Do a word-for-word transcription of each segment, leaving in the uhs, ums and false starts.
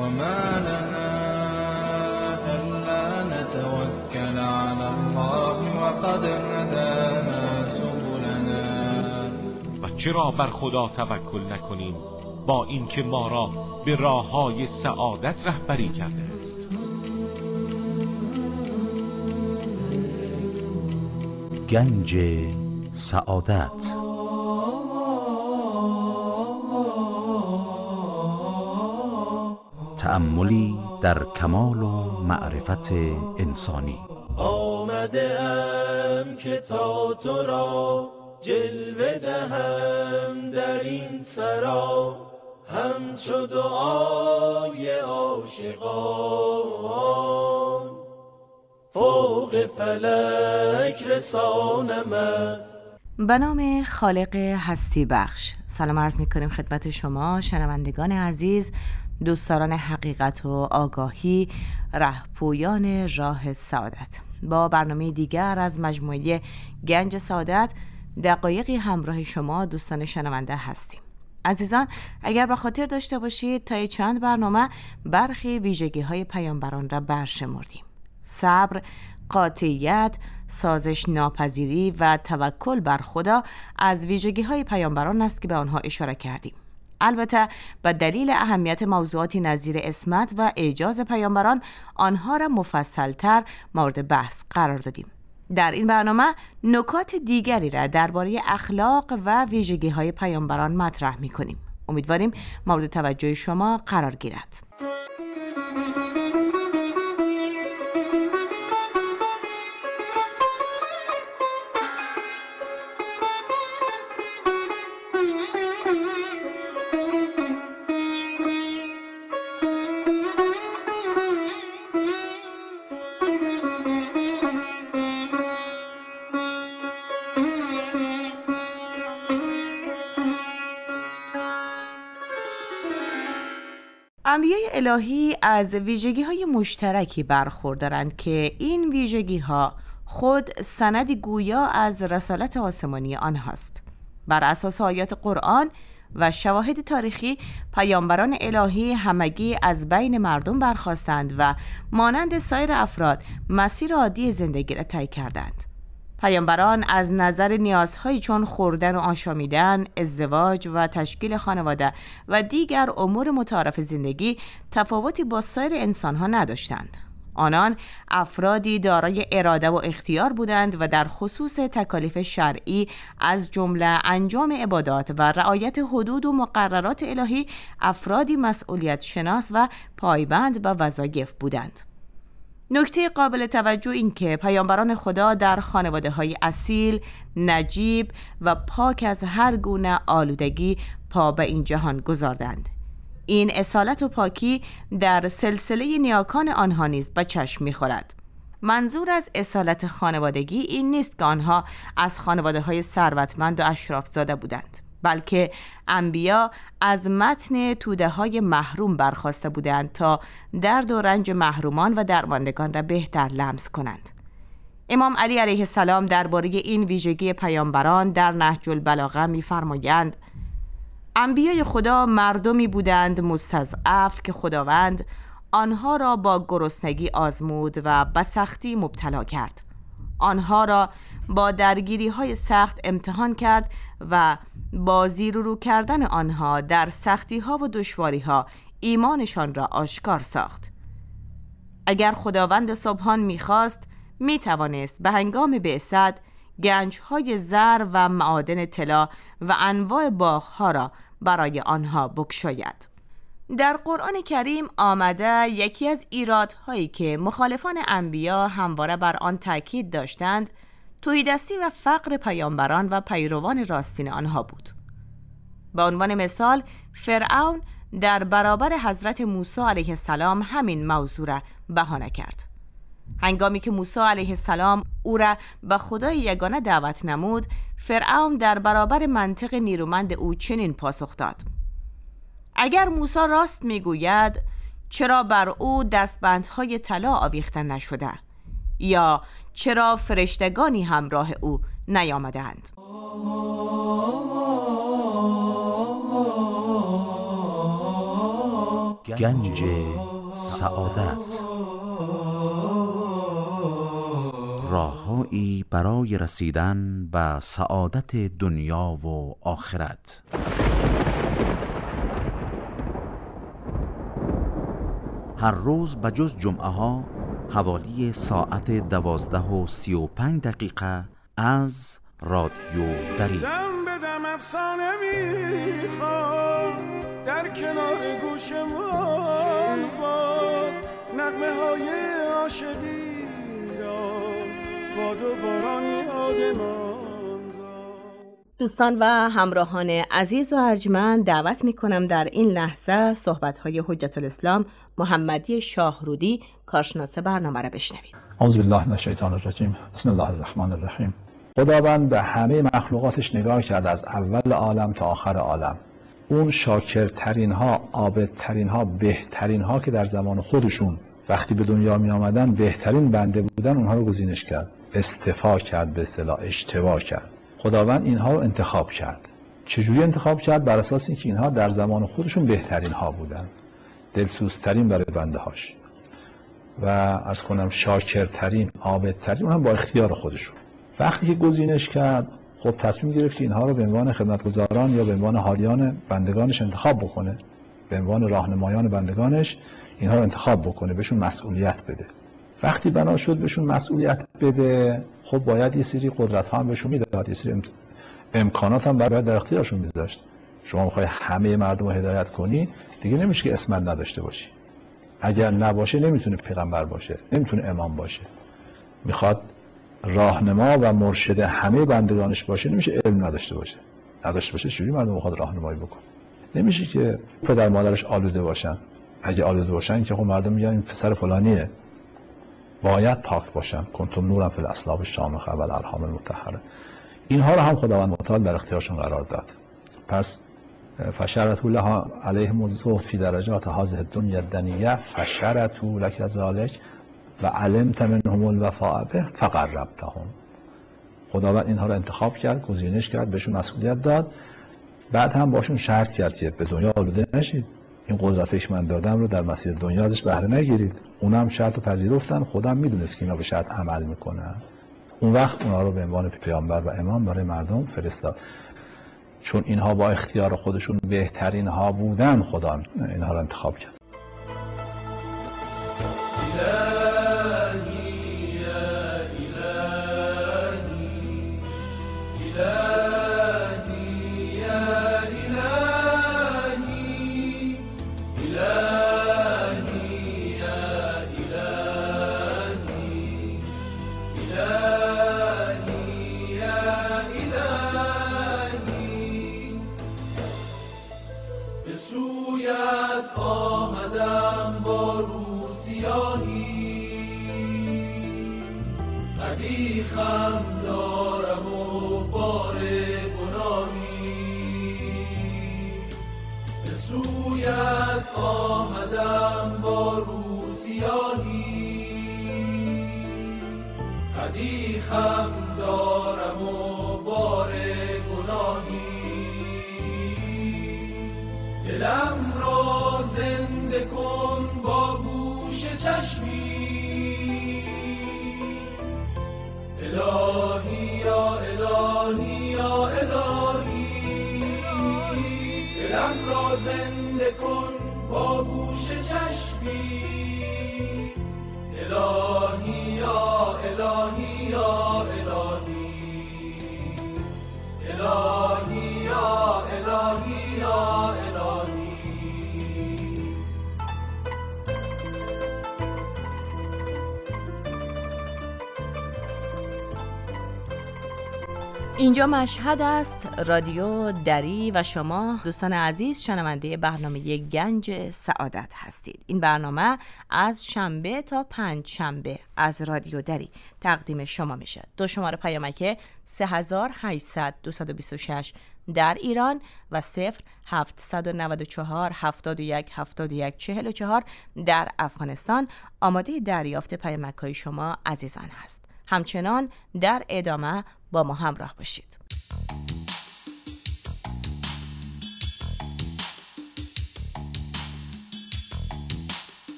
وما لنا ألا نتوكل على الله وقد هدانا سبلنا. و چرا بر خدا توکل نکنیم با اینکه ما را به راه‌های سعادت رهبری کرده است. گنج سعادت. تأملی در کمال و معرفت انسانی. آمده ام که تا تو را جلوه دهم در این سرا، همچو دعای عاشقان فوق فلک رسانمت. به نام خالق هستی بخش. سلام عرض می کنیم خدمت شما شنوندگان عزیز، دوستداران حقیقت و آگاهی، رهپویان راه سعادت. با برنامه دیگر از مجموعه گنج سعادت دقایقی همراه شما دوستان شنونده هستیم. عزیزان، اگر به خاطر داشته باشید تا چند برنامه برخی ویژگی های پیامبران را برشمردیم. صبر، قاطعیت، سازش ناپذیری و توکل بر خدا از ویژگی های پیامبران است که به آنها اشاره کردیم. البته به دلیل اهمیت موضوعاتی نظیر عصمت و اعجاز پیامبران آنها را مفصل‌تر مورد بحث قرار دادیم. در این برنامه نکات دیگری را درباره اخلاق و ویژگی های پیامبران مطرح می‌کنیم. امیدواریم مورد توجه شما قرار گیرد. انبیای الهی از ویژگی‌های مشترکی برخوردارند که این ویژگی‌ها خود سندی گویا از رسالت آسمانی آنهاست. بر اساس آیات قرآن و شواهد تاریخی، پیامبران الهی همگی از بین مردم برخاستند و مانند سایر افراد مسیر عادی زندگی را طی کردند. پیامبران از نظر نیازهایی چون خوردن و آشامیدن، ازدواج و تشکیل خانواده و دیگر امور متعارف زندگی تفاوتی با سایر انسانها نداشتند. آنان افرادی دارای اراده و اختیار بودند و در خصوص تکالیف شرعی از جمله انجام عبادات و رعایت حدود و مقررات الهی افرادی مسئولیت شناس و پایبند به وظایف بودند. نکته قابل توجه این که پیامبران خدا در خانواده‌های اصیل، نجیب و پاک از هر گونه آلودگی پا به این جهان گذاردند. این اصالت و پاکی در سلسله نیاکان آنها نیز به چشم می‌خورد. منظور از اصالت خانوادگی این نیست که آنها از خانواده‌های ثروتمند و اشراف‌زاده بودند، بلکه انبیا از متن توده‌های محروم برخاسته بودند تا درد و رنج محرومان و درماندگان را بهتر لمس کنند. امام علی علیه السلام درباره این ویژگی پیامبران در نهج البلاغه می‌فرمایند: انبیای خدا مردمی بودند مستضعف که خداوند آنها را با گرسنگی آزمود و به سختی مبتلا کرد. آنها را با درگیری‌های سخت امتحان کرد و با زیر و رو کردن آنها در سختی‌ها و دشواری‌ها ایمانشان را آشکار ساخت. اگر خداوند سبحان می‌خواست، می‌توانست به هنگام بعثت گنج‌های زر و معادن طلا و انواع باغ‌ها را برای آنها بگشاید. در قرآن کریم آمده یکی از ایرادهایی که مخالفان انبیا همواره بر آن تاکید داشتند، تهیدستی و فقر پیامبران و پیروان راستین آنها بود. به عنوان مثال، فرعون در برابر حضرت موسی علیه السلام همین موضوع را بهانه کرد. هنگامی که موسی علیه السلام او را به خدای یگانه دعوت نمود، فرعون در برابر منطق نیرومند او چنین پاسخ داد: اگر موسی راست میگوید، چرا بر او دستبندهای طلا آویخته نشده؟ یا چرا فرشتگانی همراه او نیامدند؟ گنج سعادت. راههایی برای رسیدن به سعادت دنیا و آخرت. هر روز بجز جمعه ها حوالی ساعت دوازده و سی و پنج دقیقه از رادیو دری. دم به دم افسانه میخواد در کنار گوشمان باد، نغمه های عاشقی را باد و باران یادمان. دوستان و همراهان عزیز و ارجمند، دعوت میکنم در این لحظه صحبت‌های حجت الاسلام محمدی شاهرودی کارشناس برنامه را بشنوید. اعوذ بالله من الشیطان الرجیم. بسم الله الرحمن الرحیم. خداوند به همه مخلوقاتش نگاه کرد، از اول عالم تا آخر عالم. اون شاکرترین ها، عابدترین ها، بهترین ها که در زمان خودشون وقتی به دنیا می آمدن بهترین بنده بودن، اونها رو گزینش کرد، استفا کرد، به اصطلاح اشتباه کرد. خداوند اینها رو انتخاب کرد. چجوری انتخاب کرد؟ بر اساس اینکه اینها در زمان خودشون بهترین ها بودن، دلسوزترین برای بنده هاش و از کنم شاکرترین، عابدترین، هم با اختیار خودشون. وقتی که گزینش کرد، خب تصمیم گرفت که اینها رو به عنوان خدمتگزاران یا به عنوان حالیان بندگانش انتخاب بکنه، به عنوان راهنمایان بندگانش اینها رو انتخاب بکنه، بهشون مسئولیت بده. وقتی بنا شد بهشون مسئولیت بده، خب باید یه سری قدرت ها هم بهشون میداد، یه سری امکانات هم باید در اختیارشون میذاشت. شما میخوای همه مردم رو هدایت کنی، دیگه نمیشه که اسمت نداشته باشی. اگر نباشه نمیتونه پیغمبر باشه، نمیتونه امام باشه. میخواد راهنما و مرشد همه بندگانش باشه، نمیشه علم نداشته باشه. نداشته باشه چجوری مردم میخواد راهنمایی بکنه؟ نمیشه که پدر مادرش آلوده باشن. اگه آلوده باشن که خب مردم میگن این پسر فلانیه. باید پاک باشن. کنتم نورا فی الاصلاب الشامخه و الارحام المطهره. اینها رو هم خداوند متعال در اختیارشون قرار داد. پس فشرتوا لها علیهم الزهد فی درجات هذه الدنیا الدنیه فشرتوا لک ذلک و علمت منهم الوفاء به فقربتهم. خداوند اینها رو انتخاب کرد، گزینش کرد، بهشون مسئولیت داد. بعد هم باشون شرط کرد که به دنیا آلوده نشید، این قدرتی که من دادم رو در مسیر دنیا ازش بهره نگیرید. اونم شرط رو پذیرفتن. خودم میدونست که اینا به شرط عمل میکنن. اون وقت اونها رو به عنوان پیامبر و امام برای مردم فرستاد. چون اینها با اختیار خودشون بهترین ها بودن، خدا اینها رو انتخاب کرد. خم دارم و بار گناهی، به سویت آمدم با رو سیاهی. قدی خم دارم و بار گناهی، دلم را زنده کن با گوش چشمی. الهی یا الهی یا الهی، دلم را زنده کن با گوش چشمی. الهی یا الهی یا الهی، الهی یا الهی یا الهی. اینجا مشهد است، رادیو دری و شما دوستان عزیز شنونده برنامه گنج سعادت هستید. این برنامه از شنبه تا پنج شنبه از رادیو دری تقدیم شما میشه. دو شماره پیامک سه هزار و هشتصد دویست و بیست و شش در ایران و صفر هفتصد و نود و چهار هفتاد و یک هفتاد و یک چهل و چهار در افغانستان آماده دریافت پیامک‌های شما عزیزان هست. همچنان در ادامه با ما همراه باشید.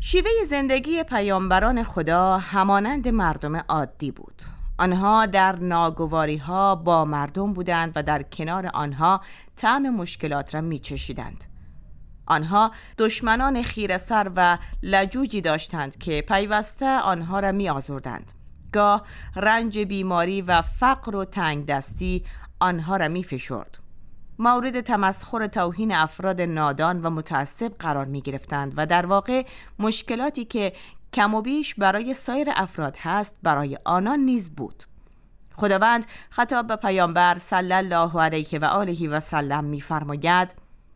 شیوه زندگی پیامبران خدا همانند مردم عادی بود. آنها در ناگواری‌ها با مردم بودند و در کنار آنها طعم مشکلات را می‌چشیدند. آنها دشمنان خیره‌سر و لجوجی داشتند که پیوسته آنها را می‌آزردند. گاه رنج بیماری و فقر و تنگ دستی آنها را می‌فشرد. مورد تمسخر توهین افراد نادان و متعصب قرار می‌گرفتند و در واقع مشکلاتی که کم و بیش برای سایر افراد هست برای آنان نیز بود. خداوند خطاب به پیامبر صلی الله علیه و آله و سلم می‌فرماید: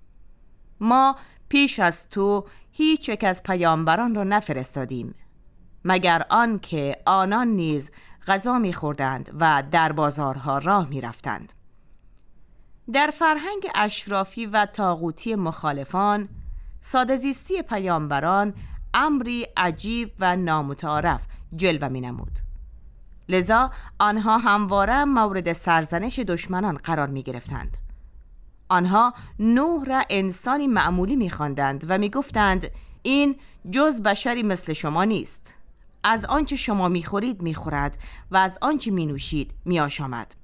ما پیش از تو هیچ یک از پیامبران را نفرستادیم مگر آن که آنان نیز غذا می‌خوردند و در بازارها راه می‌رفتند. در فرهنگ اشرافی و طاغوتی مخالفان، ساده‌زیستی پیامبران امری عجیب و نامتعارف جلوه می‌نمود. لذا آنها همواره مورد سرزنش دشمنان قرار می‌گرفتند. آنها نوح را انسانی معمولی می‌خواندند و می‌گفتند این جز بشری مثل شما نیست. از آنچه شما می‌خورید می‌خورد و از آنچه می‌نوشید می‌آشامد.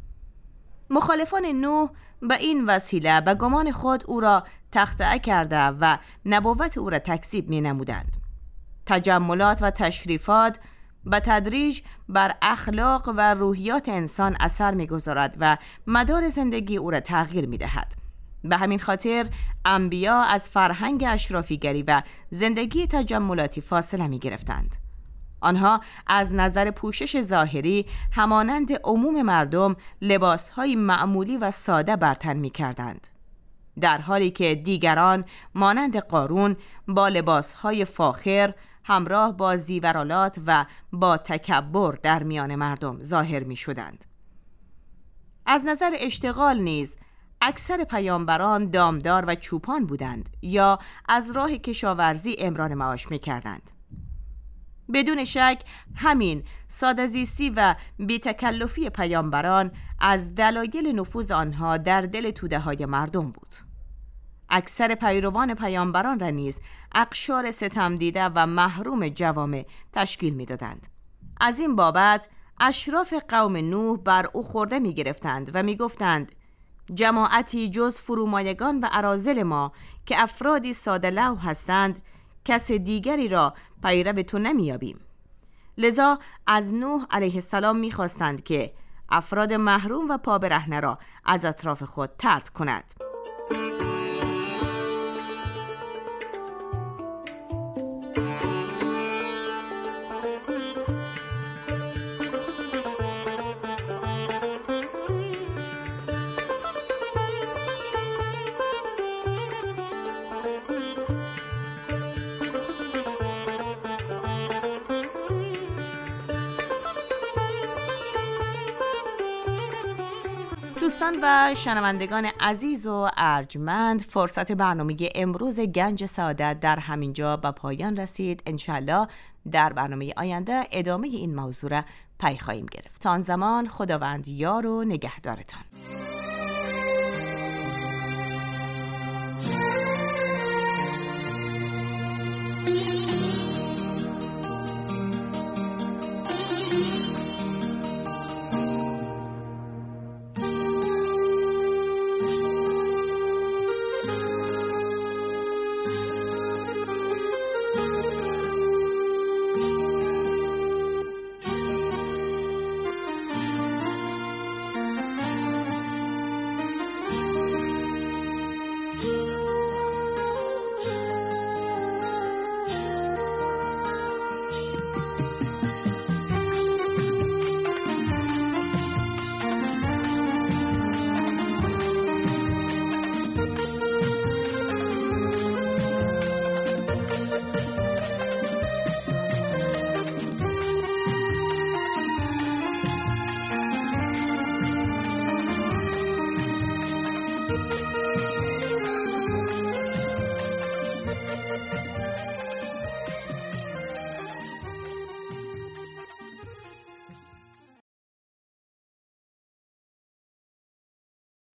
مخالفان نوح به این وسیله به گمان خود او را تخطئه کرده و نبوت او را تکذیب می‌نمودند. تجملات و تشریفات به تدریج بر اخلاق و روحیات انسان اثر می‌گذارد و مدار زندگی او را تغییر می‌دهد. به همین خاطر انبیا از فرهنگ اشرافیگری و زندگی تجملاتی فاصله می‌گرفتند. آنها از نظر پوشش ظاهری همانند عموم مردم لباسهای معمولی و ساده بر تن می‌کردند، در حالی که دیگران مانند قارون با لباسهای فاخر همراه با زیورالات و با تکبر در میان مردم ظاهر می‌شدند. از نظر اشتغال نیز اکثر پیامبران دامدار و چوپان بودند یا از راه کشاورزی امرار معاش می‌کردند. بدون شک همین ساده‌زیستی و بی‌تکلفی پیامبران از دلایل نفوذ آنها در دل توده‌های مردم بود. اکثر پیروان پیامبران را نیز اقشار ستم دیده و محروم جوامع تشکیل می‌دادند. از این بابت اشراف قوم نوح بر او خورده می‌گرفتند و می‌گفتند جماعتی جز فرومایگان و اراذل ما که افرادی ساده لوح هستند کس دیگری را پیرو تو نمیابیم. لذا از نوح علیه السلام میخواستند که افراد محروم و پا برهنه را از اطراف خود طرد کند. دوستان و شنوندگان عزیز و ارجمند، فرصت برنامه امروز گنج سعادت در همینجا به پایان رسید. انشالله در برنامه آینده ادامه این موضوع را پی خواهیم گرفت. تا آن زمان خداوند یار و نگهدارتان.